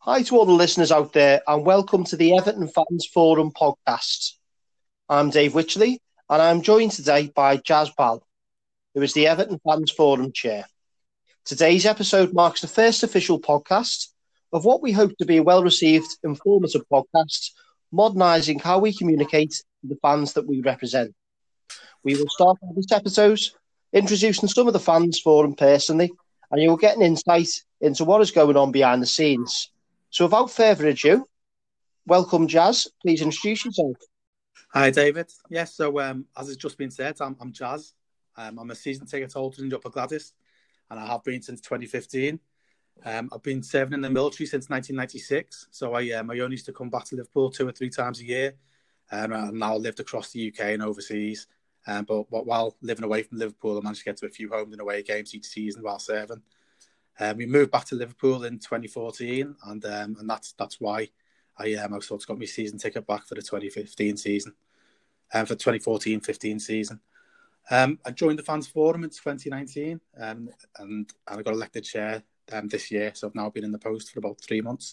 Hi to all the listeners out there, and welcome to the Everton Fans Forum podcast. I'm Dave Witchley, and I'm joined today by Jazz Bal, who is the Everton Fans Forum chair. Today's episode marks the first official podcast of what we hope to be a well-received, informative podcast, modernising how we communicate to the fans that we represent. We will start with this episode introducing some of the Fans Forum personally, and you will get an insight into what is going on behind the scenes. So without further ado, welcome Jazz. Please introduce yourself. Hi David. Yes, so as has just been said, I'm Jazz. I'm a season ticket holder in the Upper Gladys, and I have been since 2015. I've been serving in the military since 1996, so I only used to come back to Liverpool 2 or 3 times a year, and I now lived across the UK and overseas. But while living away from Liverpool, I managed to get to a few home and away games each season while serving. We moved back to Liverpool in 2014, and that's why I sort of got my season ticket back for the 2015 season, for 2014-15 season. I joined the Fans Forum in 2019, and I got elected chair this year, so I've now been in the post for about 3 months.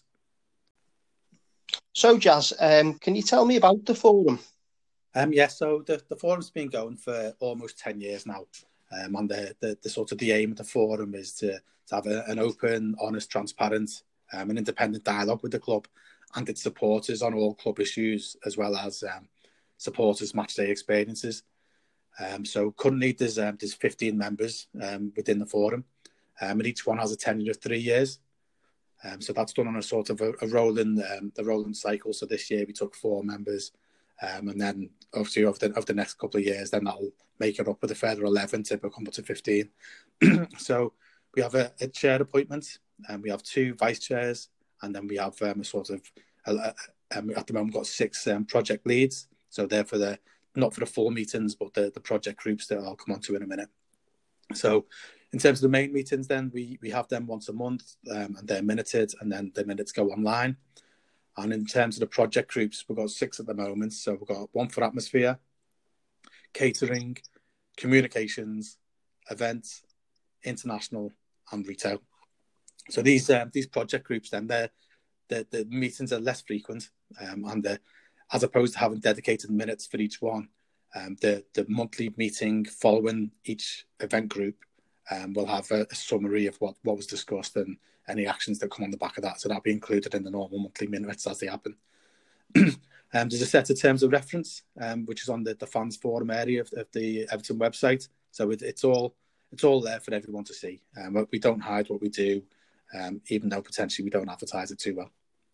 So Jazz, can you tell me about the forum? So the forum's been going for almost 10 years now, and the sort of the aim of the forum is to have an open, honest, transparent, and independent dialogue with the club and its supporters on all club issues, as well as supporters' matchday experiences. So currently there's 15 members within the forum, and each one has a tenure of 3 years. So that's done on a sort of a rolling cycle. So this year we took 4 members, and then obviously over the next couple of years, then that'll make it up with a further 11 to become up to 15. So we have a chair appointment, and we have 2 vice chairs, and then we have a sort of at the moment got 6 project leads. So they're not for the full meetings, but the project groups that I'll come on to in a minute. So in terms of the main meetings, then we have them once a month, and they're minuted, and then the minutes go online. And in terms of the project groups, we've got 6 at the moment. So we've got one for atmosphere, catering, communications, events, international, and retail. So these project groups, then the meetings are less frequent, and as opposed to having dedicated minutes for each one, the monthly meeting following each event group will have a summary of what was discussed and any actions that come on the back of that. So that'll be included in the normal monthly minutes as they happen. There's a set of terms of reference, which is on the Fans Forum area of the Everton website. So it's all there for everyone to see. But we don't hide what we do, even though potentially we don't advertise it too well.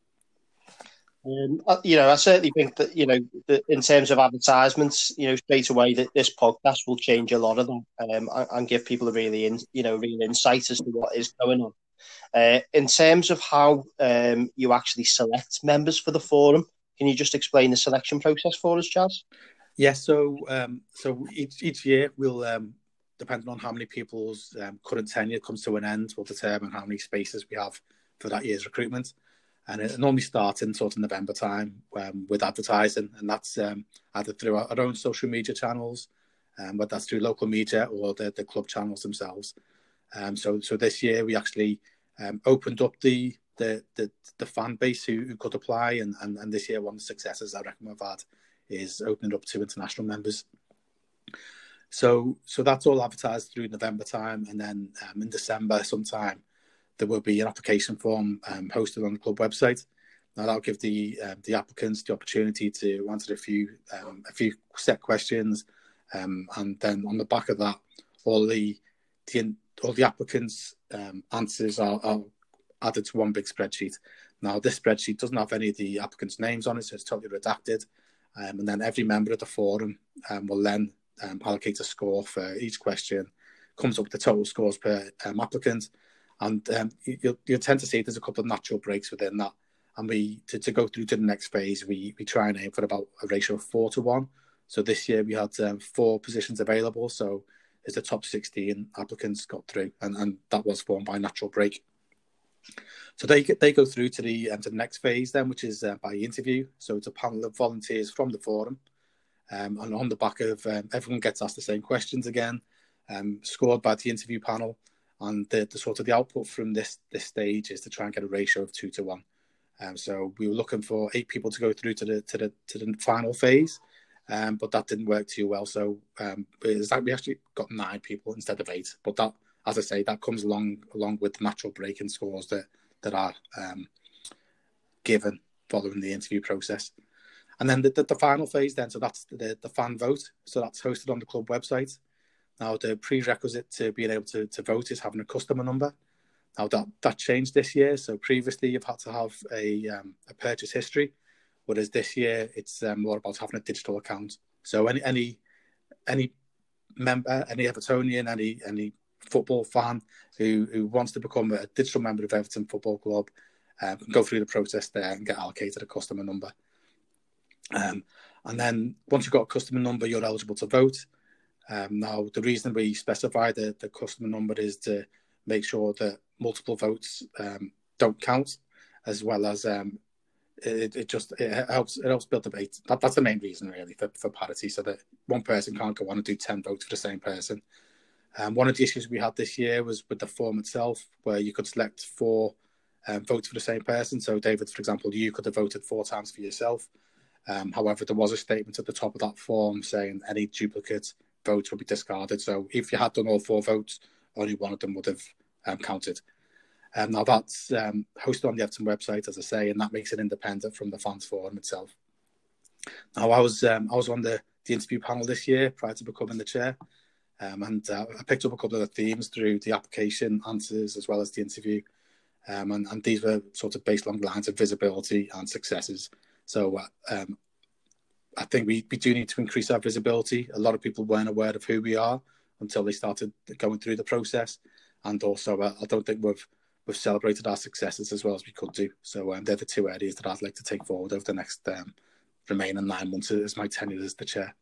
I certainly think that, that in terms of advertisements, straight away that this podcast will change a lot of them, and give people a real insight as to what is going on. In terms of how you actually select members for the forum, can you just explain the selection process for us, Jazz? Yes. So each year we'll, depending on how many people's current tenure comes to an end, we'll determine how many spaces we have for that year's recruitment. And it normally starts in sort of November time with advertising, and that's either through our own social media channels, but that's through local media or the club channels themselves. So this year we actually opened up the fan base who could apply, and this year one of the successes I reckon we've had is opening up to international members. So that's all advertised through November time, and then in December sometime there will be an application form hosted on the club website. Now that'll give the applicants the opportunity to answer a few set questions, and then on the back of that, all the applicants' answers are added to one big spreadsheet. Now this spreadsheet doesn't have any of the applicants' names on it, so it's totally redacted. And then every member of the forum will then allocate a score for each question. Comes up with the total scores per applicant. And you'll tend to see there's a couple of natural breaks within that. And we to go through to the next phase, we try and aim for about a ratio of 4 to 1. So this year we had 4 positions available. So as the top 16 applicants got through, and that was formed by natural break. So they go through to the next phase then, which is by interview. So it's a panel of volunteers from the forum, and on the back of everyone gets asked the same questions again, scored by the interview panel. And the sort of the output from this stage is to try and get a ratio of 2 to 1. So we were looking for 8 people to go through to the final phase, but that didn't work too well. So we actually got 9 people instead of 8. But that, as I say, that comes along with the natural break in scores that are given following the interview process. And then the final phase then, so that's the fan vote. So that's hosted on the club website. Now, the prerequisite to being able to vote is having a customer number. Now, that changed this year. So previously, you've had to have a purchase history, whereas this year, it's more about having a digital account. So any member, any Evertonian, any football fan who wants to become a digital member of Everton Football Club can go through the process there and get allocated a customer number. And then once you've got a customer number, you're eligible to vote. Now, the reason we specify the customer number is to make sure that multiple votes don't count, as well as it helps build debate. That's the main reason, really, for parity, so that one person can't go on and do 10 votes for the same person. One of the issues we had this year was with the form itself, where you could select 4 votes for the same person. So, David, for example, you could have voted 4 times for yourself. However, there was a statement at the top of that form saying any duplicate votes would be discarded. So if you had done all 4 votes, only one of them would have counted. Now that's hosted on the Everton website, as I say, and that makes it independent from the fans forum itself. Now I was on the interview panel this year prior to becoming the chair, and I picked up a couple of the themes through the application answers as well as the interview, and these were sort of based along the lines of visibility and successes. So I think we do need to increase our visibility. A lot of people weren't aware of who we are until they started going through the process. And also, I don't think we've celebrated our successes as well as we could do. So they're the 2 areas that I'd like to take forward over the next remaining 9 months as my tenure as the chair.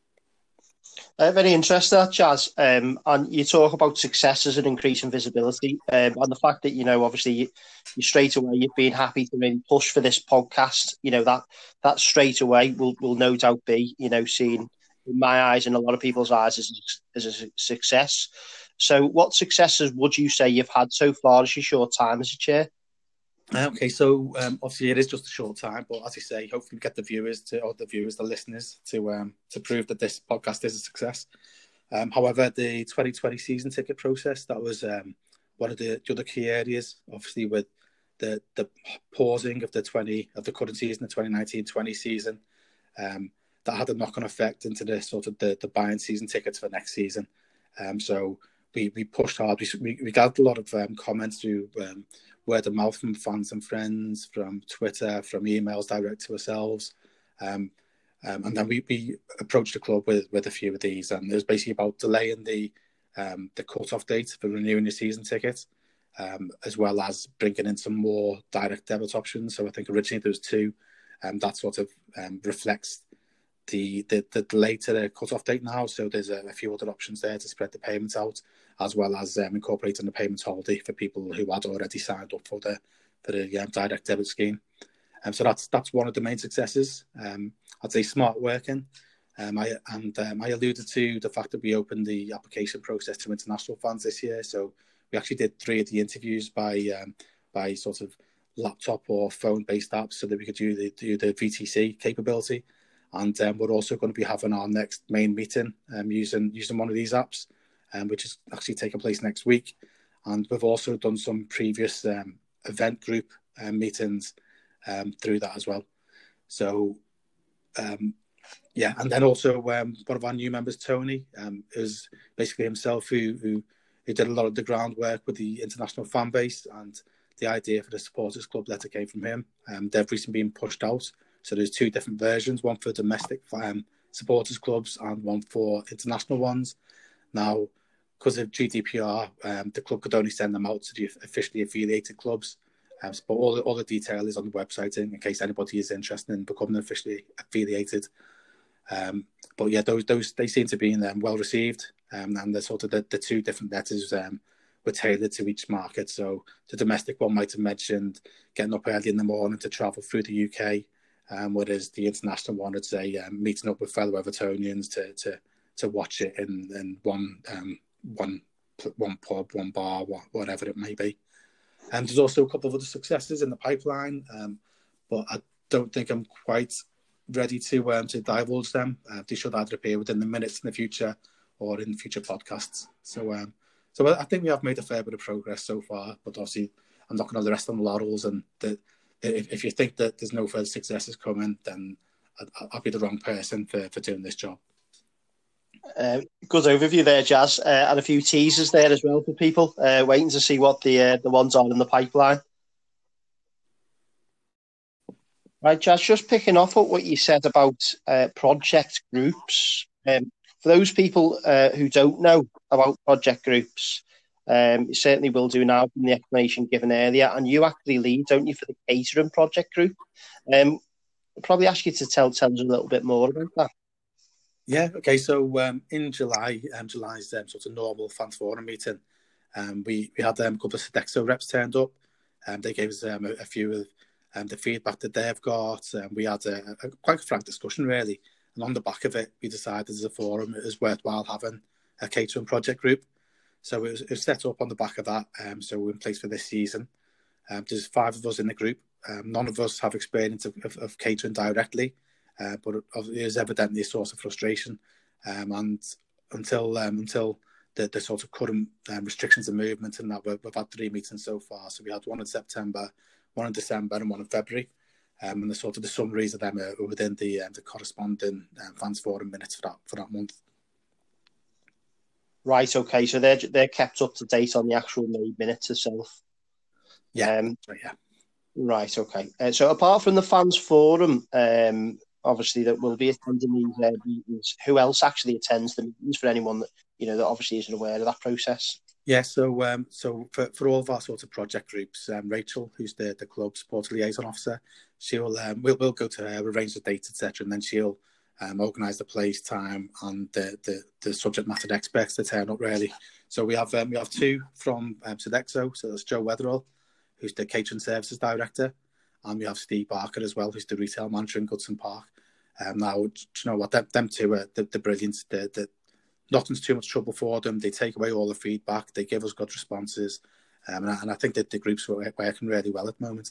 Very interesting, that, Jazz. And you talk about successes and increasing visibility, and the fact that, obviously you straight away you've been happy to really push for this podcast. That straight away will no doubt be, seen in my eyes and a lot of people's eyes as a success. So, what successes would you say you've had so far as your short time as a chair? Okay, so obviously it is just a short time, but as you say, hopefully we get the listeners to prove that this podcast is a success. However, the 2020 season ticket process, that was one of the other key areas, obviously with the pausing of the current season, the 2019-20 season, that had a knock-on effect into the sort of the buying season tickets for next season. So we pushed hard. We got a lot of comments through word of mouth from fans and friends, from Twitter, from emails direct to ourselves. And then we approached the club with a few of these, and it was basically about delaying the cut-off date for renewing your season ticket, as well as bringing in some more direct debit options. So I think originally there was 2, that sort of reflects the delay to the cut-off date now. So there's a few other options there to spread the payments out, as well as incorporating the payment holiday for people who had already signed up for the direct debit scheme. So that's one of the main successes. I'd say smart working. I alluded to the fact that we opened the application process to international fans this year. So we actually did 3 of the interviews by sort of laptop or phone-based apps, so that we could do the VTC capability. And we're also going to be having our next main meeting using one of these apps, which is actually taking place next week. And we've also done some previous event group meetings through that as well. So, and then also one of our new members, Tony, is basically himself who did a lot of the groundwork with the international fan base, and the idea for the supporters club letter came from him. They've recently been pushed out. So there's 2 different versions, one for domestic supporters clubs and one for international ones. Now, because of GDPR, the club could only send them out to the officially affiliated clubs. But all the detail is on the website in case anybody is interested in becoming officially affiliated. But yeah, those they seem to be well received, and the sort of the 2 different letters were tailored to each market. So the domestic one might have mentioned getting up early in the morning to travel through the UK, whereas the international one would say meeting up with fellow Evertonians to watch it in one pub, one bar, whatever it may be. And there's also a couple of other successes in the pipeline. but I don't think I'm quite ready to divulge them. They should either appear within the minutes in the future or in future podcasts. So I think we have made a fair bit of progress so far, but obviously I'm not going to rest on the laurels, and if you think that there's no further successes coming, then I'll be the wrong person for doing this job. Good overview there, Jazz, and a few teasers there as well for people waiting to see what the ones are in the pipeline. Right, Jazz, just picking off what you said about project groups. For those people who don't know about project groups, you certainly will do now from the explanation given earlier, and you actually lead, don't you, for the catering project group? I'll probably ask you to tell us a little bit more about that. Yeah, okay. So in July, July's sort of normal fans forum meeting, we had a couple of Sodexo reps turned up, and they gave us a few of the feedback that they've got. We had a quite frank discussion, really, and on the back of it, we decided as a forum it was worthwhile having a catering project group. So it was set up on the back of that. So we're in place for this season. There's 5 of us in the group. None of us have experience of catering directly. But it is evidently a source of frustration, and until the sort of current restrictions of movement, and that we've had 3 meetings so far. So we had one in September, one in December, and one in February. And the sort of the summaries of them are within the corresponding fans forum minutes for that month. Right. Okay. So they're kept up to date on the actual minutes itself. Yeah. Right. Yeah. Right. Okay. So apart from the fans forum, obviously that will be attending these meetings, who else actually attends the meetings for anyone that that obviously isn't aware of that process? Yeah, so for all of our sorts of project groups, Rachel, who's the club support liaison officer, we'll go to her, arrange the date, etc., and then she'll organise the place, time, and the subject matter experts to turn up, really. So we have 2 from Sodexo. So that's Joe Weatherall, who's the catering services director, and we have Steve Barker as well, who's the retail manager in Goodson Park. Now, do you know what? Them 2 are the brilliant. Nothing's too much trouble for them. They take away all the feedback. They give us good responses. And I think that the group's working really well at the moment.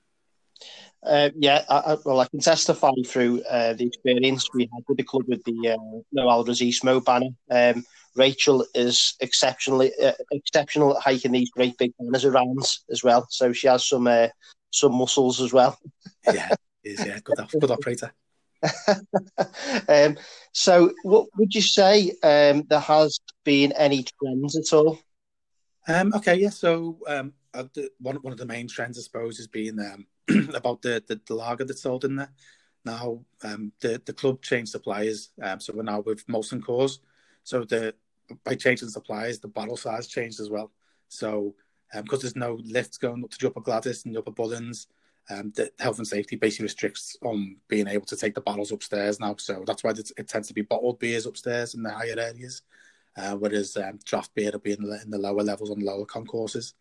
I can testify through the experience we had with the club with the Noel Racismo banner. Rachel is exceptional at hiking these great big banners around as well. So she has some muscles as well. Yeah, good operator. So what would you say there has been any trends at all? Okay, yeah. So one of the main trends, I suppose, has been about the lager that's sold in there. Now the club changed suppliers, so we're now with Molson Coors. So by changing suppliers, the bottle size changed as well. So because there's no lifts going up to the Upper Gladys and the Upper Bullens, the health and safety basically restricts on being able to take the bottles upstairs now. So that's why it tends to be bottled beers upstairs in the higher areas, whereas draft beer will be in the lower levels on the lower concourses.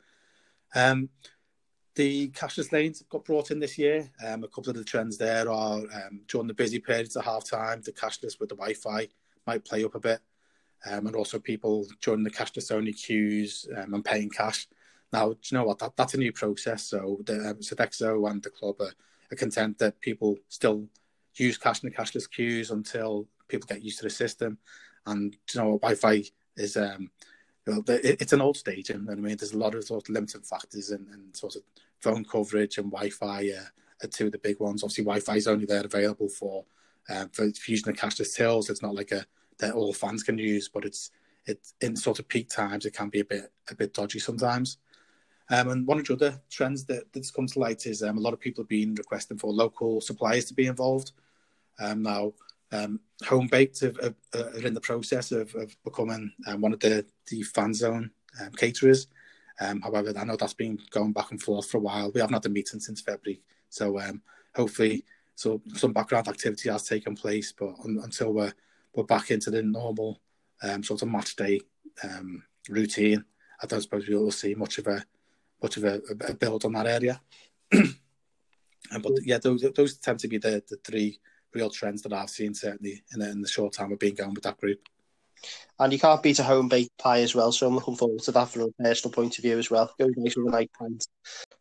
The cashless lanes got brought in this year. A couple of the trends there are during the busy periods at half-time, the cashless with the Wi-Fi might play up a bit. And also people during the cashless-only queues and paying cash. Now, do you know what? That's a new process. So the Sodexo and the club are content that people still use cash in the cashless queues until people get used to the system. And do you know what? Wi-Fi is it's an old stage. And I mean, there's a lot of sort of limiting factors and sort of phone coverage and Wi-Fi are 2 of the big ones. Obviously, Wi-Fi is only there available for using the cashless tills. It's not like that all fans can use, but it's in sort of peak times. It can be a bit dodgy sometimes. And one of the other trends that's come to light is a lot of people have been requesting for local suppliers to be involved. Now, Home Baked are in the process of becoming one of the fan zone caterers. However, I know that's been going back and forth for a while. We haven't had a meeting since February. So hopefully some background activity has taken place, but until we're back into the normal sort of match day routine, I don't suppose we will see much of a build on that area. But yeah, those tend to be the 3 real trends that I've seen, certainly in the short time we've been going with that group. And you can't beat a home baked pie as well, so I'm looking forward to that from a personal point of view as well. Go nice with a nice pint.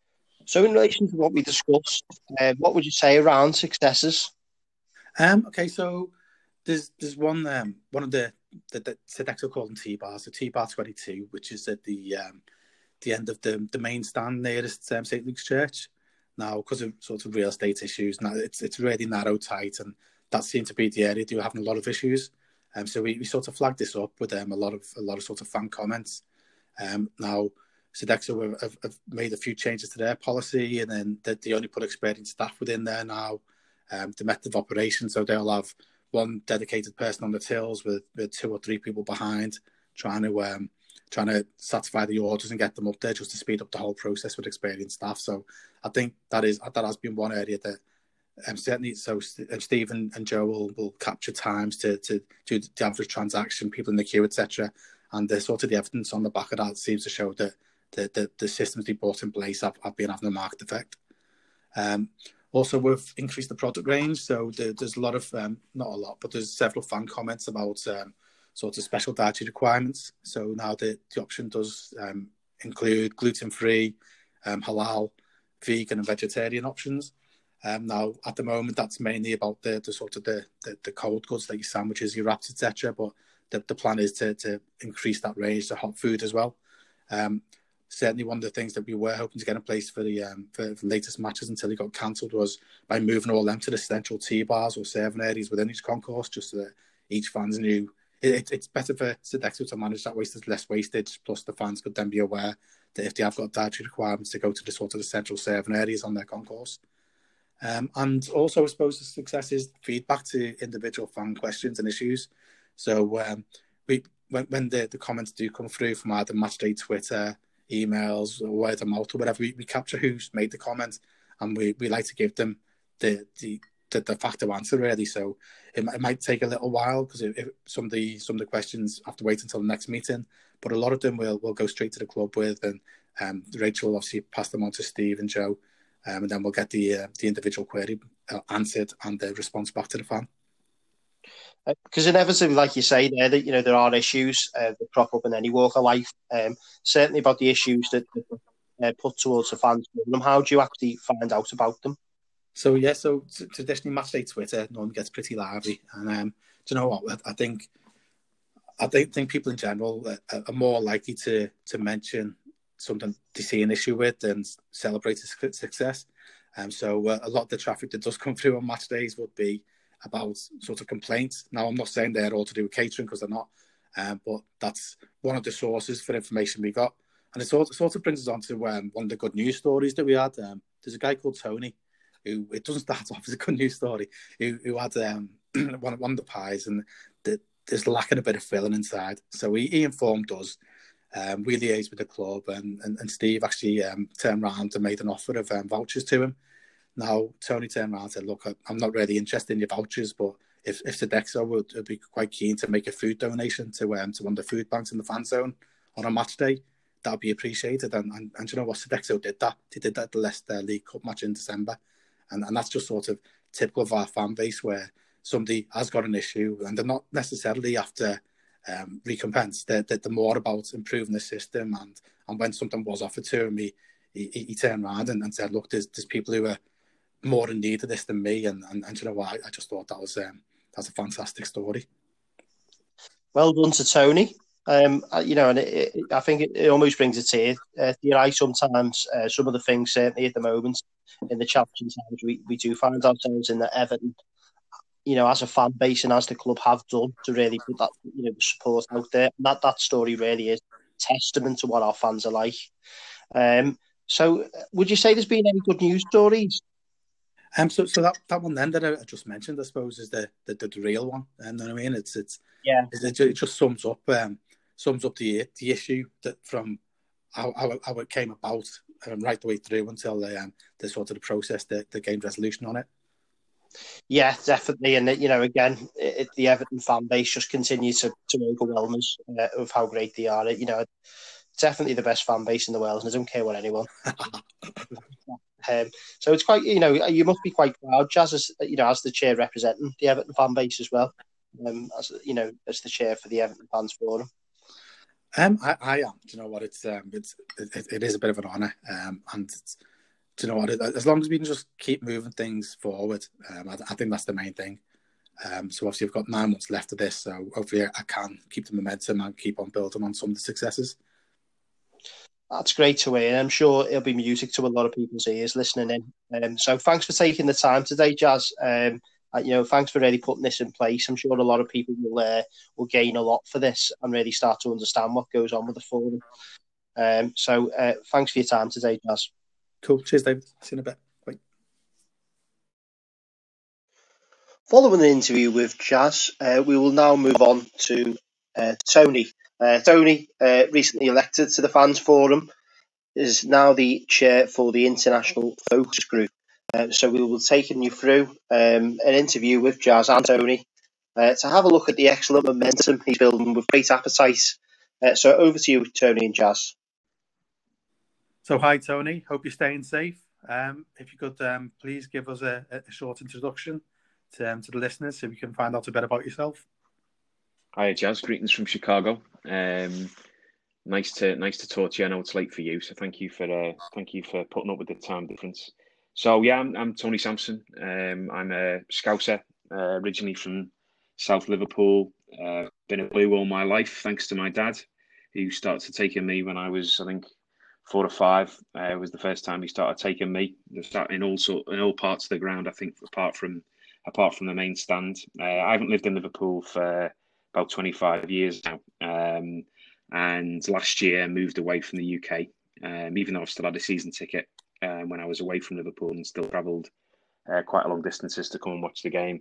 So in relation to what we discussed, what would you say around successes? Okay, so there's one of the Sodexo call them T-bars, the T-bar 22, which is at the end of the main stand nearest St. Luke's Church. Now, because of sort of real estate issues, now it's really narrow, tight, and that seemed to be the area they were having a lot of issues. So we sort of flagged this up with a lot of sort of fan comments. Now, Sodexo have made a few changes to their policy, and then they only put experienced staff within there now. The method of operation, so they'll have one dedicated person on the tills with 2 or 3 people behind, trying to satisfy the orders and get them up there just to speed up the whole process with experienced staff. So I think that has been one area that certainly. So Steve and Joe will capture times to do the average transaction, people in the queue, etc. And the sort of the evidence on the back of that seems to show that the systems they brought in place have been having a marked effect. Also, we've increased the product range, so there's a lot of, not a lot, but there's several fan comments about sort of special dietary requirements. So now the option does include gluten-free, halal, vegan and vegetarian options. Now, at the moment, that's mainly about the sort of the cold goods, like your sandwiches, your wraps, etc. But the plan is to increase that range to hot food as well. Certainly, one of the things that we were hoping to get in place for the latest matches until it got cancelled was by moving all them to the central T-bars or serving areas within each concourse, just so that each fans knew. It's better for Sodexo to manage that waste. There's less wastage, plus the fans could then be aware that if they have got dietary requirements, to go to the sort of the central serving areas on their concourse. And also, I suppose the success is feedback to individual fan questions and issues. So when the comments do come through from either Matchday Twitter, emails, or word of mouth or whatever, we capture who's made the comment, and we like to give them the fact of answer, really. So it might take a little while because if some of the questions have to wait until the next meeting, but a lot of them we'll go straight to the club with, and Rachel will obviously pass them on to Steve and Joe, and then we'll get the individual query answered and the response back to the fan. Because inevitably, like you say there, that there are issues that crop up in any walk of life. Certainly about the issues that put towards the fans. How do you actually find out about them? So traditionally, Matchday Twitter normally gets pretty lively, and do you know what? I think people in general are more likely to mention something they see an issue with than celebrate a success. So a lot of the traffic that does come through on match days would be about sort of complaints. Now, I'm not saying they're all to do with catering, because they're not, but that's one of the sources for information we got. And it sort of brings us on to one of the good news stories that we had. There's a guy called Tony, who, it doesn't start off as a good news story, who had one of the pies, and there's lacking a bit of filling inside. So he informed us. We liaised with the club, and Steve actually turned around and made an offer of vouchers to him. Now, Tony turned around and said, look, I'm not really interested in your vouchers, but if Sodexo would be quite keen to make a food donation to one of the food banks in the fan zone on a match day, that would be appreciated. And you know what, Sodexo did that. They did that at the Leicester League Cup match in December. And that's just sort of typical of our fan base, where somebody has got an issue and they're not necessarily after recompense. They're more about improving the system. And when something was offered to him, he turned around and said, look, there's people who are more in need of this than me, and you know what, I just thought that's a fantastic story. Well done to Tony. And I think it almost brings a tear to your eye sometimes. Some of the things, certainly at the moment, in the challenging times, we do find ourselves in that Everton, as a fan base and as the club have done to really put that, the support out there. And that story really is testament to what our fans are like. So would you say there's been any good news stories? So that one then that I just mentioned, I suppose, is the real one. You know what I mean? It just sums up the issue that from how it came about right the way through until the sort of the process that gained resolution on it. Yeah, definitely. And again, the Everton fan base just continues to overwhelm us of how great they are. Definitely the best fan base in the world, and I don't care what anyone. So it's quite, you must be quite proud, Jazz, as the chair representing the Everton fan base as well, as the chair for the Everton Fans Forum. I am. Do you know what? It is a bit of an honour, and do you know what? As long as we can just keep moving things forward, I think that's the main thing. So obviously we've got 9 months left of this, so hopefully I can keep the momentum and keep on building on some of the successes. That's great to hear. I'm sure it'll be music to a lot of people's ears listening in. So thanks for taking the time today, Jazz. Thanks for really putting this in place. I'm sure a lot of people will gain a lot for this and really start to understand what goes on with the forum. So thanks for your time today, Jazz. Cool. Cheers, David. See you in a bit. Bye. Following the interview with Jazz, we will now move on to Tony. Tony, recently elected to the Fans Forum, is now the chair for the International Focus Group. So we will be taking you through an interview with Jazz and Tony to have a look at the excellent momentum he's building with great appetite. So over to you, Tony and Jazz. So hi, Tony. Hope you're staying safe. If you could please give us a short introduction to the listeners so we can find out a bit about yourself. Hi, Jazz. Greetings from Chicago. Nice to talk to you. I know it's late for you, so thank you for putting up with the time difference. So yeah, I'm Tony Sampson. I'm a Scouser, originally from South Liverpool. Been a Blue all my life, thanks to my dad, who started taking me when I was, I think, 4 or 5. Was the first time he started taking me. In all parts of the ground, I think, apart from the main stand. I haven't lived in Liverpool for about 25 years now. And last year moved away from the UK, even though I've still had a season ticket when I was away from Liverpool, and still travelled quite a long distances to come and watch the game.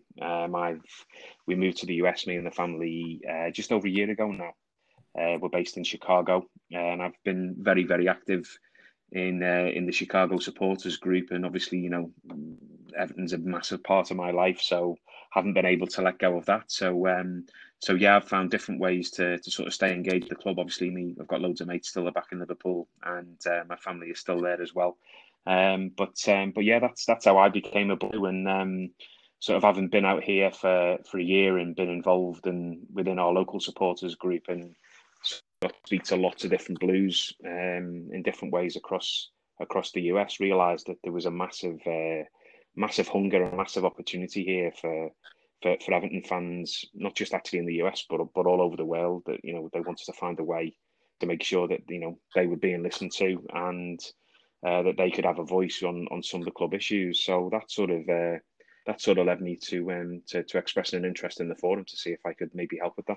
We moved to the US, me and the family, just over a year ago now. We're based in Chicago, and I've been very, very active in the Chicago supporters group, and obviously, you know, Everton's a massive part of my life, so haven't been able to let go of that. So yeah, I've found different ways to sort of stay engaged with the club. Obviously, I've got loads of mates still back in Liverpool, and my family is still there as well. But yeah, that's how I became a Blue, and sort of having been out here for a year and been involved within our local supporters group, and speak to lots of different Blues in different ways across the US. Realised that there was a massive hunger and massive opportunity here for Everton fans, not just actually in the US, but all over the world. That, you know, they wanted to find a way to make sure that, you know, they were being listened to, and that they could have a voice on some of the club issues. So that sort of led me to express an interest in the forum to see if I could maybe help with that.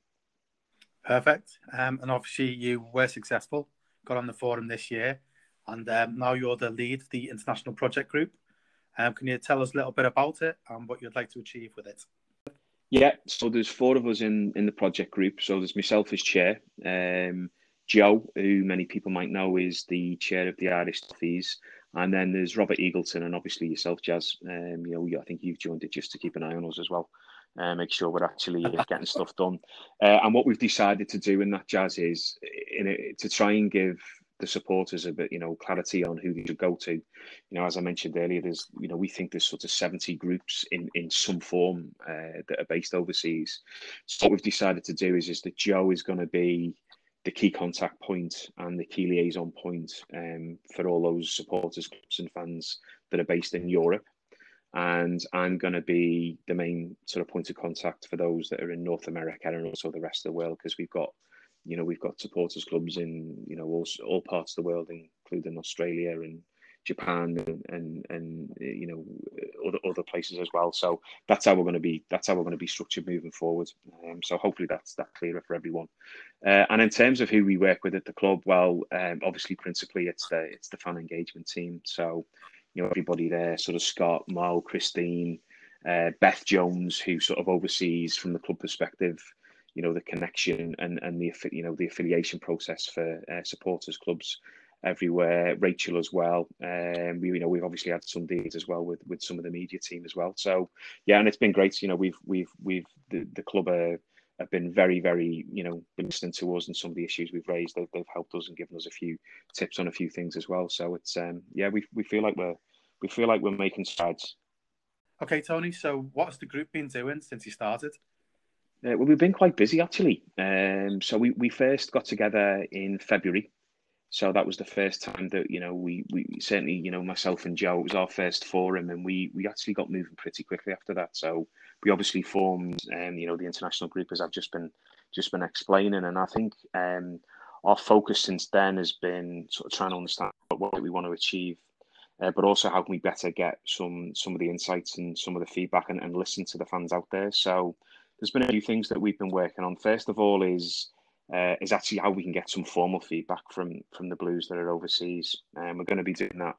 Perfect. And obviously you were successful, got on the forum this year, and now you're the lead of the International Project Group. Can you tell us a little bit about it and what you'd like to achieve with it? Yeah, so there's 4 of us in the project group. So there's myself as chair. Joe, who many people might know, is the chair of the Irish Toffees. And then there's Robert Eagleton, and obviously yourself, Jazz. You know, I think you've joined it just to keep an eye on us as well. Make sure we're actually getting stuff done. And what we've decided to do in that, Jazz, is to try and give the supporters a bit, you know, clarity on who they should go to. You know, as I mentioned earlier, we think there's sort of 70 groups in some form that are based overseas. So what we've decided to do is that Joe is going to be the key contact point and the key liaison point for all those supporters, groups and fans that are based in Europe. And I'm going to be the main sort of point of contact for those that are in North America and also the rest of the world, because we've got supporters clubs in, you know, all parts of the world, including Australia and Japan and you know, other places as well. So that's how we're going to be structured moving forward. So hopefully that's clearer for everyone. And in terms of who we work with at the club, well, obviously principally it's the fan engagement team. So, you know, everybody there, sort of Scott, Mo, Christine, Beth Jones, who sort of oversees from the club perspective, you know, the connection and the affiliation process for supporters clubs everywhere. Rachel as well. We've obviously had some deals as well with some of the media team as well. So yeah, and it's been great. You know, the club have been very, very, you know, been listening to us and some of the issues we've raised. They've helped us and given us a few tips on a few things as well. So it's we feel like we're making strides. Okay, Tony. So what's the group been doing since you started? Well, we've been quite busy actually. So we first got together in February. So that was the first time that, we certainly, myself and Joe, it was our first forum, and we actually got moving pretty quickly after that. So we obviously formed, the international group, as I've just been explaining. And I think our focus since then has been sort of trying to understand what we want to achieve, but also how can we better get some of the insights and some of the feedback and listen to the fans out there. So there's been a few things that we've been working on. First of all is actually how we can get some formal feedback from the Blues that are overseas. And we're going to be doing that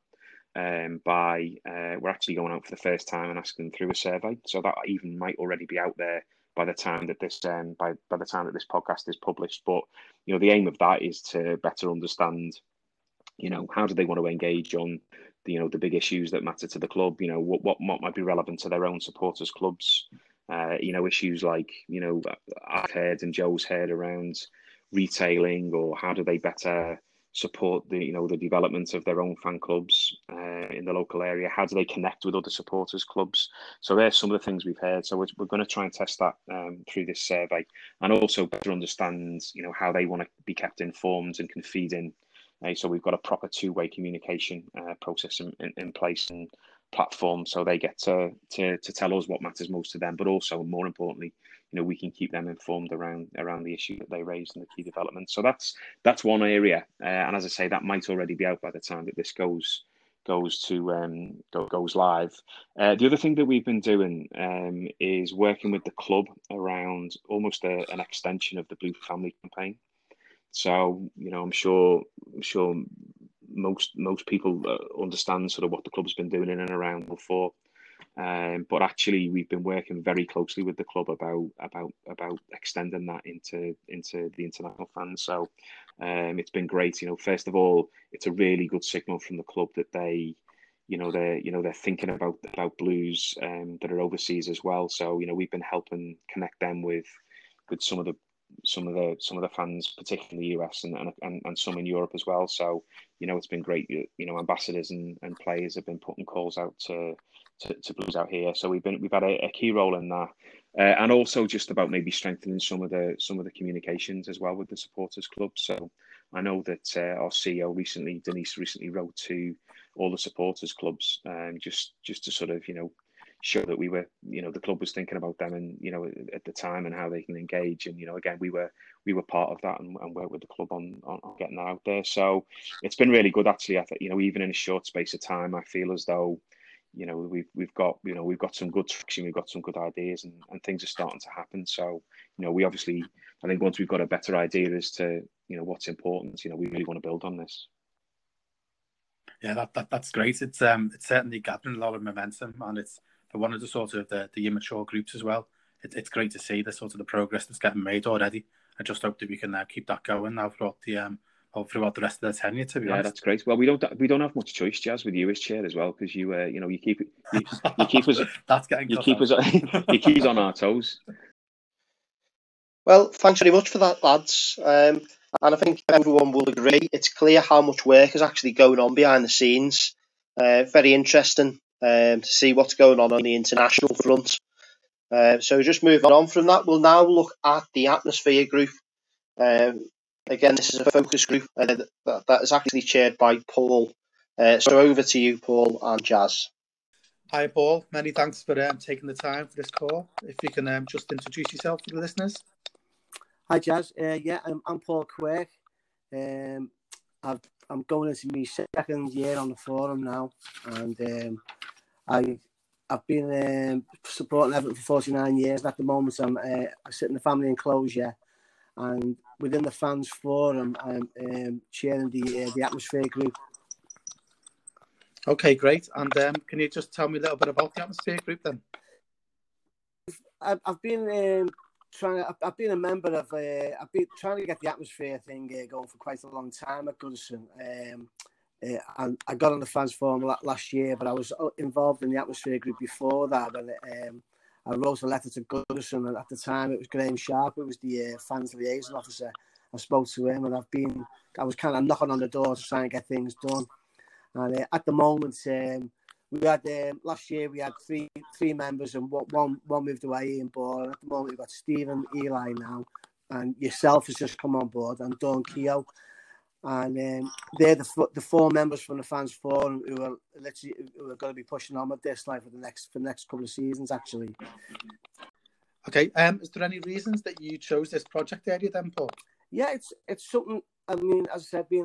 we're actually going out for the first time and asking them through a survey. So that even might already be out there by the time that this by the time that this podcast is published. But the aim of that is to better understand, how do they want to engage on the big issues that matter to the club. What might be relevant to their own supporters clubs. Issues like, I've heard and Joe's heard around retailing, or how do they better support the development of their own fan clubs in the local area? How do they connect with other supporters clubs? So there's some of the things we've heard. So we're going to try and test that through this survey, and also better understand, how they want to be kept informed and can feed in. So we've got a proper two-way communication process in place and platform, so they get to tell us what matters most to them, but also, more importantly, we can keep them informed around the issue that they raised and the key developments. So that's one area, and as I say, that might already be out by the time that this goes live. The other thing that we've been doing is working with the club around almost an extension of the Blue Family campaign. So I'm sure most people understand sort of what the club's been doing in and around before, but actually we've been working very closely with the club about extending that into the international fans. So it's been great. First of all, it's a really good signal from the club that they they're thinking about Blues that are overseas as well. So we've been helping connect them with some of the fans, particularly in the US and some in Europe as well. So it's been great. Ambassadors and players have been putting calls out to Blues out here. So we've had a key role in that, and also just about maybe strengthening some of the communications as well with the supporters club. So I know that our CEO Denise recently wrote to all the supporters clubs, just to sort of show that we were, the club was thinking about them and, at the time, and how they can engage. And, again, we were part of that and worked with the club on getting that out there. So it's been really good, actually. I think, even in a short space of time, I feel as though, we've got some good traction, we've got some good ideas, and things are starting to happen. So, we obviously, I think once we've got a better idea as to, what's important, we really want to build on this. Yeah, that's great. It's certainly gathering a lot of momentum, and it's for one of the sort of the immature groups as well. It's great to see the sort of the progress that's getting made already. I just hope that we can keep that going now throughout the rest of the tenure. To be honest, that's great. Well, we don't have much choice, Jazz, with you as chair as well, because you keep us that's getting you keep us on our toes. Well, thanks very much for that, lads. And I think everyone will agree, it's clear how much work is actually going on behind the scenes. Very interesting to see what's going on the international front. So just moving on from that, we'll now look at the Atmosphere Group. Again, this is a focus group that is actually chaired by Paul. So over to you, Paul and Jazz. Hi, Paul. Many thanks for taking the time for this call. If you can just introduce yourself to the listeners. Hi, Jazz. I'm Paul Quirk. I'm going into my second year on the forum now, and I've been supporting Everton for 49 years. At the moment, I sit in the family enclosure, and within the fans forum, I'm chairing the Atmosphere Group. Okay, great. And can you just tell me a little bit about the Atmosphere Group then? I've been I've been a member of. I've been trying to get the Atmosphere thing going for quite a long time at Goodison. And I got on the fans forum last year, but I was involved in the Atmosphere Group before that. And I wrote a letter to Goodison, and at the time it was Graham Sharp, who was the fans liaison officer. I spoke to him, and I was kind of knocking on the door to try and get things done. And at the moment, we had last year we had three members, and one moved away, Ian Ball. And at the moment we've got Stephen Eli now, and yourself has just come on board, and Dawn Keogh. And they're the four members from the fans forum who are going to be pushing on with this like for the next couple of seasons actually. Okay, is there any reasons that you chose this project area then, Paul? Yeah, it's something. I mean, as I said, being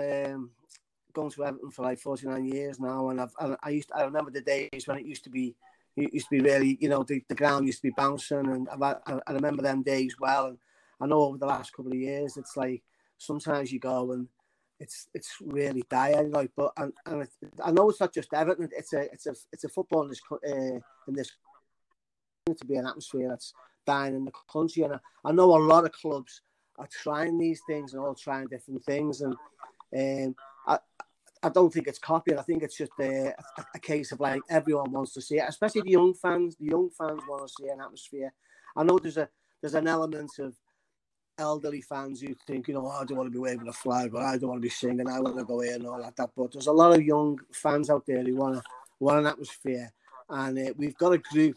going to Everton for like 49 years now, and I remember the days when it used to be really, you know, the ground used to be bouncing, and I remember them days well. And I know over the last couple of years, it's like sometimes you go and it's really dire, like. But and I know it's not just Everton. It's a football in this to be an atmosphere that's dying in the country, and I know a lot of clubs are trying these things and all trying different things, and I don't think it's copying. I think it's just a case of like everyone wants to see it, especially the young fans. The young fans want to see an atmosphere. I know there's an element of elderly fans who think, you know, I don't want to be waving a flag, but I don't want to be singing, I want to go here and all like that. But there's a lot of young fans out there who want an atmosphere, and we've got a group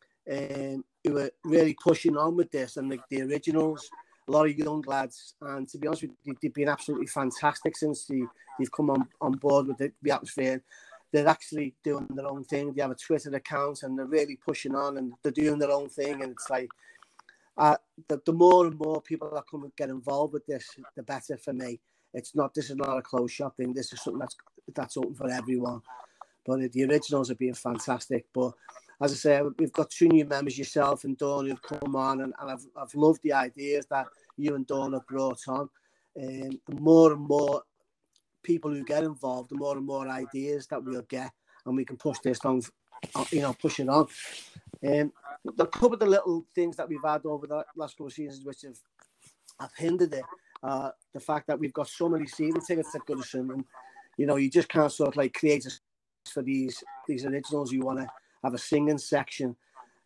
who are really pushing on with this, and the originals, a lot of young lads, and to be honest with you, they've been absolutely fantastic since they've come on board with the atmosphere. They're actually doing their own thing. They have a Twitter account, and they're really pushing on, and they're doing their own thing. And it's like the more and more people that come and get involved with this, the better for me. This is not a closed shop thing. This is something that's open for everyone. But the originals are being fantastic. But as I say, we've got two new members, yourself and Dawn, who've come on, and I've loved the ideas that you and Dawn have brought on. The more and more people who get involved, the more and more ideas that we'll get, and we can push this on, you know, push it on. A couple of the little things that we've had over the last couple of seasons which have hindered it, the fact that we've got so many season tickets at Goodison, and you know, you just can't sort of like create a for these originals. You want to have a singing section,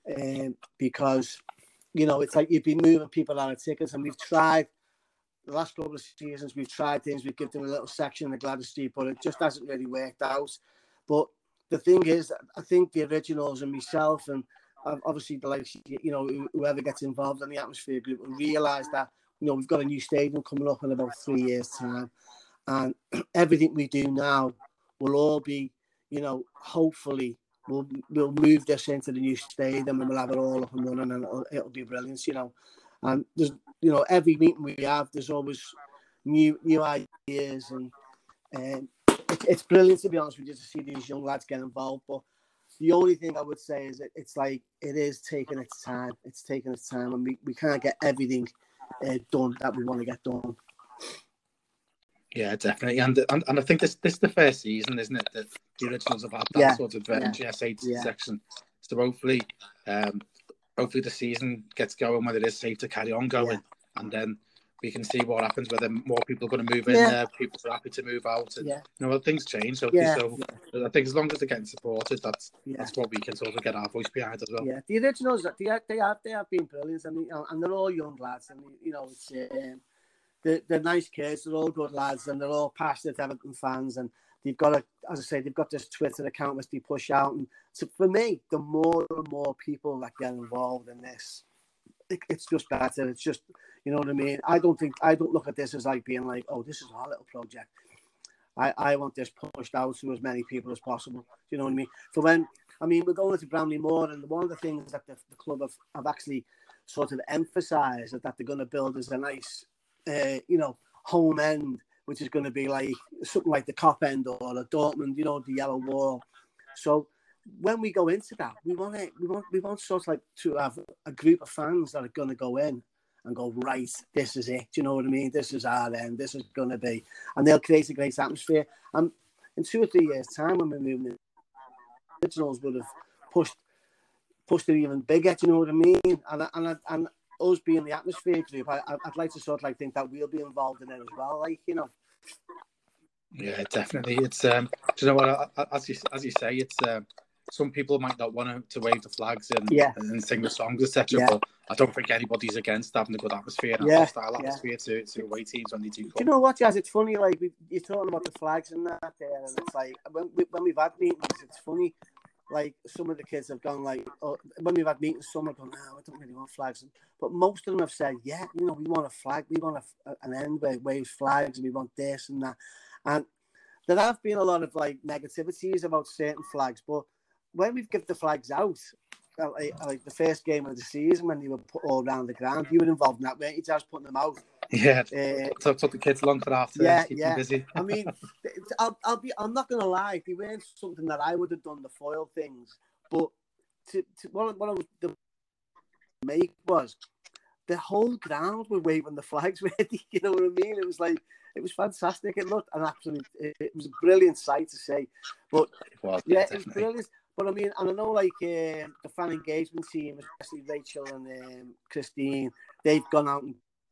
because you know it's like you'd be moving people out of tickets, and we've tried the last couple of seasons. We've tried things. We've given them a little section in the Gladys Street, but it just hasn't really worked out. But the thing is, I think the originals and myself, and obviously the likes, you know, whoever gets involved in the atmosphere group, will realise that, you know, we've got a new stadium coming up in about 3 years' time, and everything we do now will all be, you know, hopefully we'll move this into the new stadium, and we'll have it all up and running, and it'll be brilliant, you know. And there's, you know, every meeting we have, there's always new ideas, and it's brilliant, to be honest with you, to see these young lads get involved. But the only thing I would say is that it's like it is taking its time. It's taking its time, and we can't get everything done that we want to get done. Yeah, definitely, and I think this is the first season, isn't it, that the originals have had that sort of GS8 section. So hopefully the season gets going when it is safe to carry on going, and then we can see what happens, whether more people are going to move in there, people are happy to move out, and you know, things change. So I think as long as they're getting supported, that's what we can sort of get our voice behind as well. Yeah, the originals, they have been brilliant, and they're all young lads, and you know, it's they're nice kids, they're all good lads, and they're all passionate Everton fans, and they've got they've got this Twitter account which they push out, and so for me, the more and more people that get involved in this, it's just better. It's just, you know what I mean? I don't look at this as like being like, oh, this is our little project. I want this pushed out to as many people as possible. Do you know what I mean? So we're going to Bramley Moor, and one of the things that the club have actually sort of emphasised that they're going to build is a nice, you know, home end, which is going to be like something like the Cop End or the Dortmund, you know, the yellow wall. So when we go into that, we want sort of like to have a group of fans that are going to go in and go, right, this is it. Do you know what I mean? This is our end. This is going to be, and they'll create a great atmosphere. And in 2 or 3 years' time, when we're moving, the originals would have pushed it even bigger. Do you know what I mean? And us being the atmosphere group, I'd like to sort of like think that we'll be involved in it as well. Like, you know. Yeah, definitely. It's do you know what? As you say, it's some people might not want to wave the flags and sing the songs, etc. But I don't think anybody's against having a good atmosphere and a hostile atmosphere to away teams when they do come. Do you know what, Jazz? It's funny, like you're talking about the flags and that there, and it's like when we've had meetings, it's funny. like some of the kids have gone like, when we've had meetings, some have gone, no, I don't really want flags. But most of them have said, yeah, we want a flag. We want an end where it waves flags, and we want this and that. And there have been a lot of like negativities about certain flags, but when we've given the flags out, like the first game of the season when they were put all around the ground, you were involved in that, weren't you, just putting them out? Yeah, took the kids along for after. Yeah, keep them busy. I mean, I'm not gonna lie, they weren't something that I would have done, the foil things, but what I was the make was the whole ground were waving the flags ready. You know what I mean? It was fantastic. It looked it was a brilliant sight to see. But it was brilliant. But I mean, and I know like the fan engagement team, especially Rachel and Christine, they've gone out and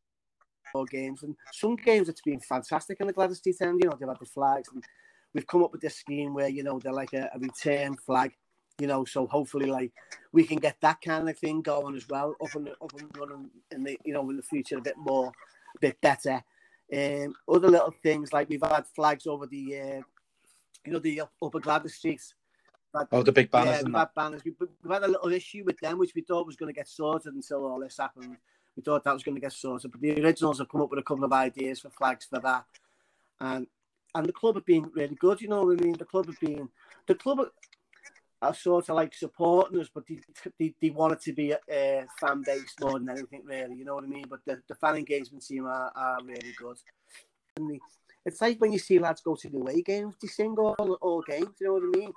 games, and some games it's been fantastic in the Gladys Street end. They've had the flags, and we've come up with this scheme where they're like a return flag, so hopefully like we can get that kind of thing going as well, up and running in the in the future a bit better. Other little things like we've had flags over the the upper Gladys Streets. The big banners. Yeah, we've had banners. We've had a little issue with them, which we thought was going to get sorted until all this happened. We thought that was going to get sorted, but the originals have come up with a couple of ideas for flags for that, and the club have been really good. You know what I mean? The club are sort of like supporting us, but they want it to be fan based more than anything, really. You know what I mean? But the fan engagement team are really good. And it's like when you see lads go to the away games, they sing all games. You know what I mean?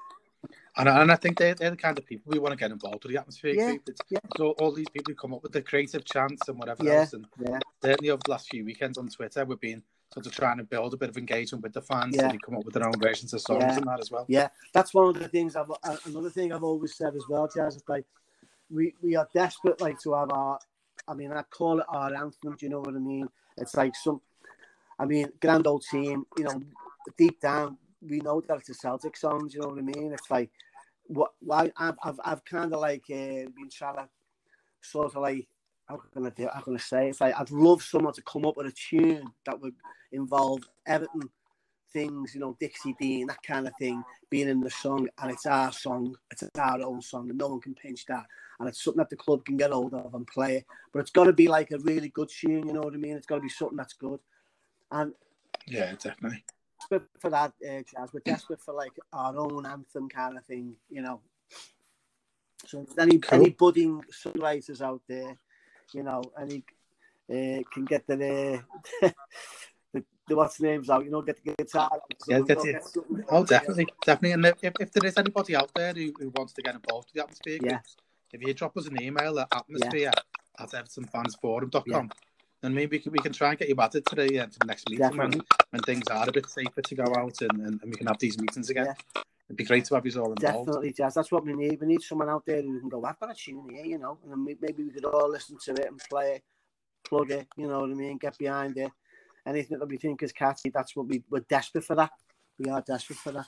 And I think they're the kind of people we want to get involved with the atmosphere group. So all these people who come up with the creative chants and whatever else. And certainly over the last few weekends on Twitter, we've been sort of trying to build a bit of engagement with the fans. So they come up with their own versions of songs and that as well. Yeah, that's one of the things. Another thing I've always said as well, Jazz, is like we are desperate like to have I call it our anthem. Do you know what I mean? It's like grand old team. Deep down, we know that it's a Celtic song. Do you know what I mean? It's like I've kind of like been trying to sort of like how can I say? It's like I'd love someone to come up with a tune that would involve Everton things, Dixie Dean, that kind of thing, being in the song, and it's our song, it's our own song, and no one can pinch that, and it's something that the club can get hold of and play. But it's got to be like a really good tune. You know what I mean? It's got to be something that's good, and yeah, definitely. For that, Jazz, we're desperate for like our own anthem kind of thing, So if any budding songwriters out there, any can get the what's names out, get the guitar out. Definitely. And if there is anybody out there who wants to get involved with the atmosphere groups, if you drop us an email at atmosphere@evertonfansforum.com. And maybe we can try and get you added to the next meeting when things are a bit safer to go out and we can have these meetings again. Yeah. It'd be great to have you all involved. Definitely, Jazz. That's what we need. We need someone out there who can go, I've got a tune here, and then maybe we could all listen to it and play it, plug it, you know what I mean, get behind it. Anything that we think is catchy, that's what we're desperate for that. We are desperate for that.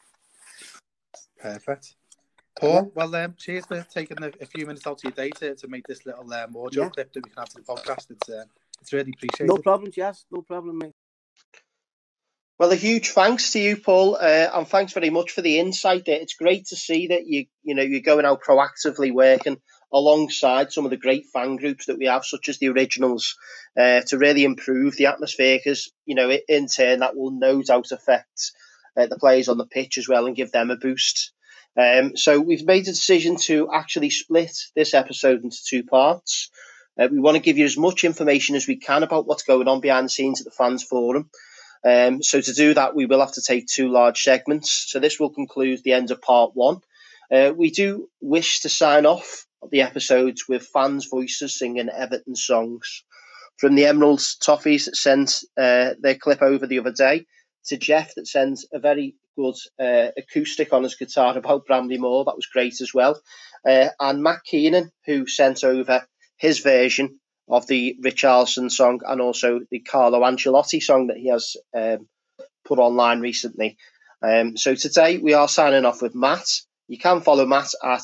Perfect. Paul, well, cheers for taking a few minutes out of your day to make this little audio clip that we can have to the podcast. It's really appreciated. No problem, Jazz. No problem, mate. Well, a huge thanks to you, Paul, and thanks very much for the insight there. It's great to see that you're going out proactively working alongside some of the great fan groups that we have, such as the Originals, to really improve the atmosphere, because, in turn, that will no doubt affect the players on the pitch as well and give them a boost. So we've made a decision to actually split this episode into two parts. We want to give you as much information as we can about what's going on behind the scenes at the Fans Forum. So to do that, we will have to take two large segments. So this will conclude the end of part one. We do wish to sign off the episodes with fans' voices singing Everton songs. From the Emeralds Toffees that sent their clip over the other day, to Jeff that sent a very good acoustic on his guitar about Bramley Moore. That was great as well. And Matt Keenan, who sent over his version of the Richarlison song and also the Carlo Ancelotti song that he has put online recently. So today we are signing off with Matt. You can follow Matt at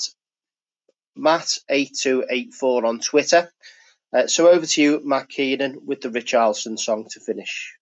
Matt8284 on Twitter. So over to you, Matt Keenan, with the Richarlison song to finish.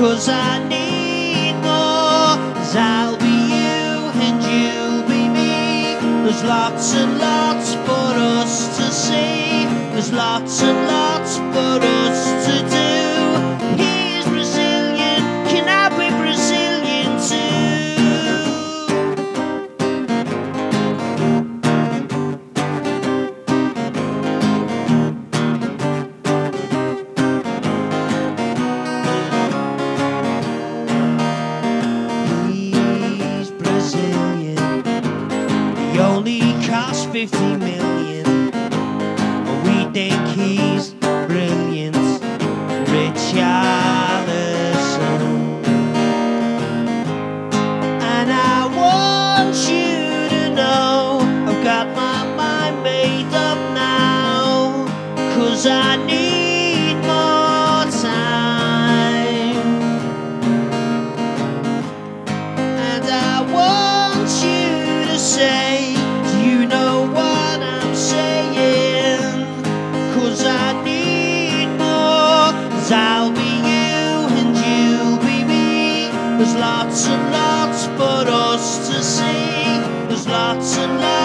'cause I need more. 'Cause I'll be you and you'll be me. There's lots and lots for us to see. There's lots and lots for us to do. He's Brazilian, can I be Brazilian He's Brazilian, he only costs 50 million. We think he's brilliant, Richarlison. And I want you to know I've got my mind made up now, 'cause I need more time. And I want you to say, do you know what I'm saying? 'Cause I need more. 'Cause I'll be you and you'll be me. There's lots and lots for us to see. There's lots and lots